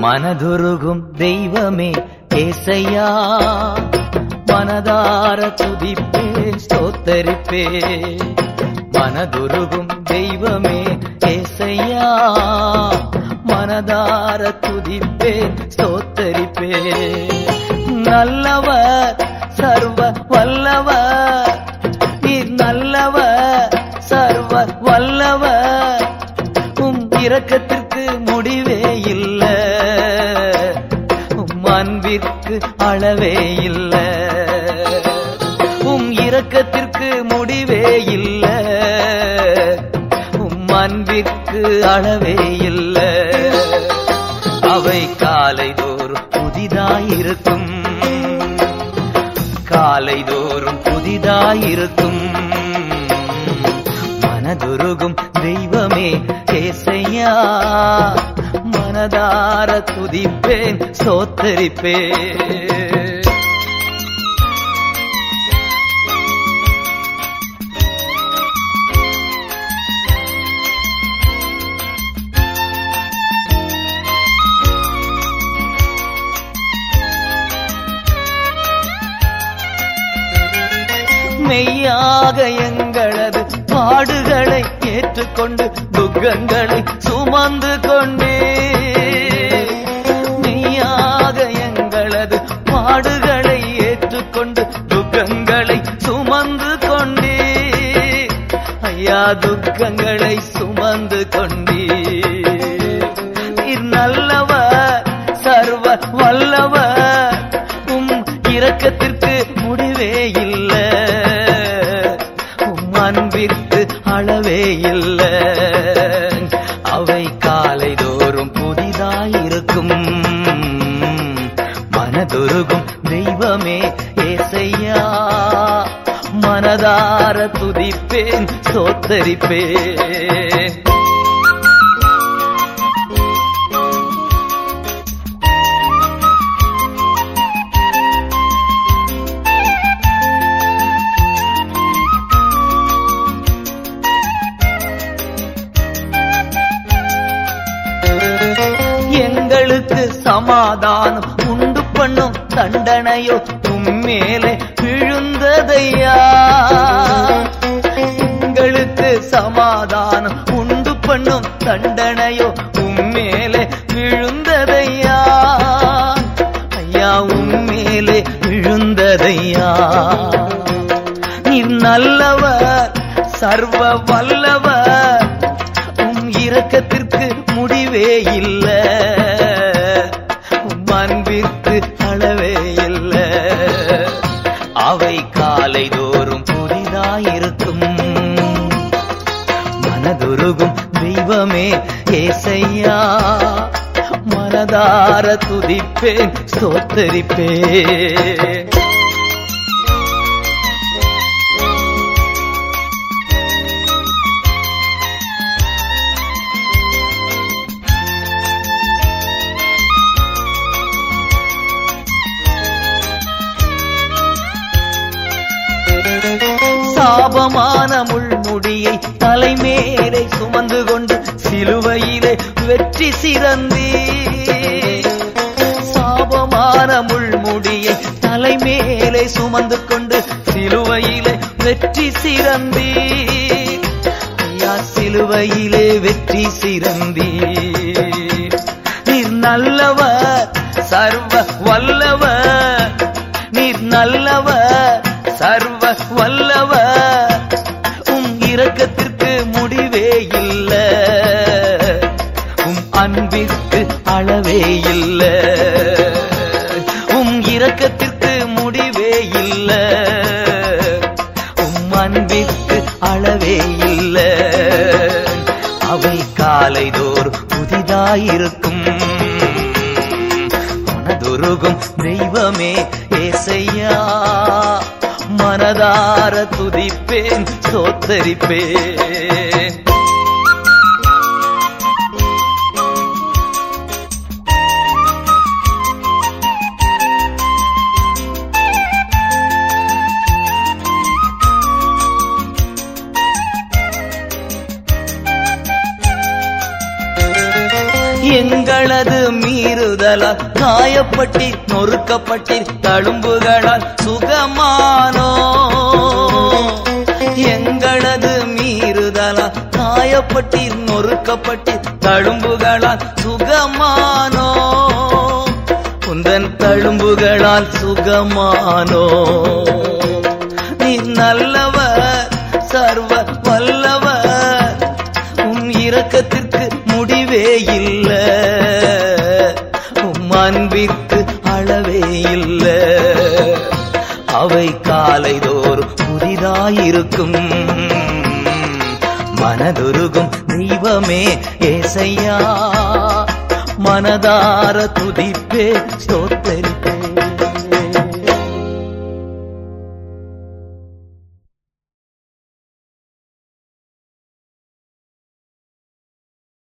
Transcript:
மனதுருகும் தெய்வமே ஏசையா, மனதார துதிப்பேன் ஸ்தோத்தரிப்பேன். மனதுருகும் தெய்வமே ஏசையா, மனதார துதிப்பேன் ஸ்தோத்தரிப்பேன். நல்லவர் சர்வ வல்லவர், நீர் நல்லவர் சர்வ வல்லவர். உம் இரக்கத்திற்கு முடிவே இல்லை, உம் அன்பிற்கு அளவே இல்லை. உம் இரக்கத்திற்கு முடிவே இல்லை, உம் அன்பிற்கு அளவே இல்லை. அவை காலைதோறும் புதிதாயிருக்கும், காலைதோறும் புதிதாயிருக்கும். மனதுருகும் தெய்வமே ஏசையா, மனதார துதிப்பேன் ஸ்தோத்தரிப்பேன். மெய்யாக எங்களது பாடுகளை ஏற்றுக்கொண்டு துக்கங்களை சுமந்து கொண்டே, மெய்யாக எங்களது பாடுகளை ஏற்றுக்கொண்டு துக்கங்களை சுமந்து கொண்டே. ஐயா துக்கங்களை சுமந்து கொண்டே. நீர் நல்லவர் சர்வ வல்லவர், உம் இரக்கத்திற்கு முடிவே இல்லை, அன்பிற்கு அளவே இல்லை. அவை காலைதோறும் புதிதாயிருக்கும். மனதுருகும் தெய்வமே ஏசையா, மனதார துதிப்பேன் ஸ்தோத்தரிப்பேன். எங்களுக்கு சமாதானம் உண்டு பண்ணும் தண்டனையோ உம்மேலே விழுந்ததையா. எங்களுக்கு சமாதானம் உண்டு பண்ணும் தண்டனையோ உம்மேலே விழுந்ததையா. ஐயா உம்மேலே விழுந்ததையா. நீர் நல்லவர் சர்வ வல்லவர், உம் இரக்கத்திற்கு முடிவே இல்லை, உம் அன்பிற்கு அளவே இல்லை. அவை காலைதோறும் புதிதாயிருக்கும். மனதுருகும் தெய்வமே ஏசையா, மனதார துதிப்பேன் ஸ்தோத்தரிப்பேன். சாபமான முள்முடியை தலைமேலே சுமந்து கொண்டு சிலுவையிலே வெற்றி சிறந்தீ. சாபமான முள்முடியை தலைமேலே சுமந்து கொண்டு சிலுவையிலே வெற்றி சிறந்தீ. ஐயா சிலுவையிலே வெற்றி சிறந்தீ. நீர் நல்லவர் சர்வ வல்லவர், நீர் நல்லவர் சர்வ வல்லவர். உம் இரக்கத்திற்கு முடிவே இல்லை, உம் அன்பிற்கு அளவே இல்லை. உம் இரக்கத்திற்கு முடிவே இல்லை, உம் அன்பிற்கு அளவே இல்லை. அவை காலைதோறும் புதிதாயிருக்கும். மனதுருகும் தெய்வமே ஏசையா, மனதார துதிப்பேன் ஸ்தோத்தரிப்பேன். எங்களது மீறுதலால் காயப்பட்டி நொறுக்கப்பட்டி தழும்புகளால் சுகமானோ எங்களது மீறுதலால் காயப்பட்டி நொறுக்கப்பட்டி தழும்புகளால் சுகமானோ உந்தன் தழும்புகளால் சுகமானோ நீ நல்லவர் சர்வ வல்லவர் உம் இரக்கத்திற்கு முடிவே இல்ல உம் அன்பிற்கு அளவே இல்ல அவை காலைதோறும் புதிதாயிருக்கும் மனதுருகும் தெய்வமே ஏசையா மனதார துதிப்பே ஸ்தோத்தரிப்பே